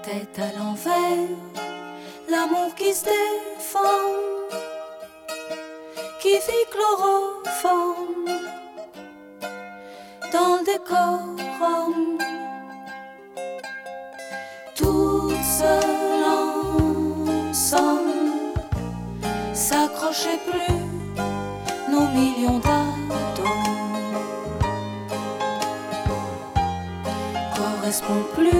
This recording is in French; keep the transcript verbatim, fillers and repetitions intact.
tête à l'envers, l'amour qui se défend, qui fit chloroforme dans le décorum. Tout seul ensemble, s'accrochait plus nos millions d'atomes, correspond plus